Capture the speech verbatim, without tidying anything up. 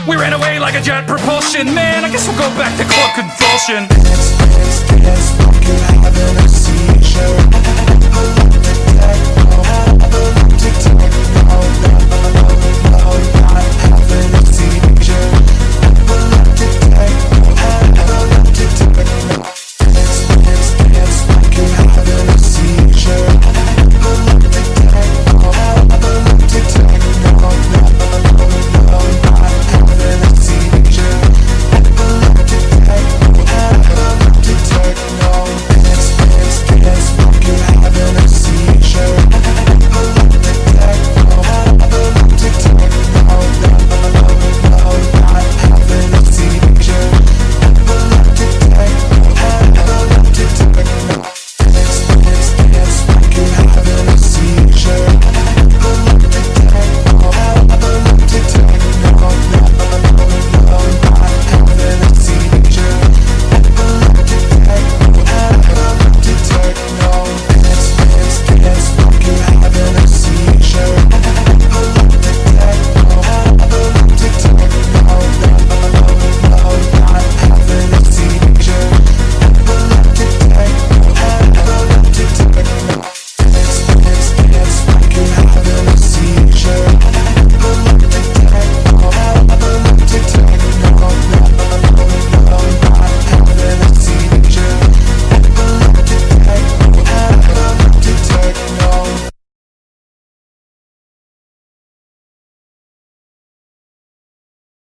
We ran away like a jet propulsion. Man, I guess we'll go back to club convulsion. Dance, dance, dance, like you're having a seizure.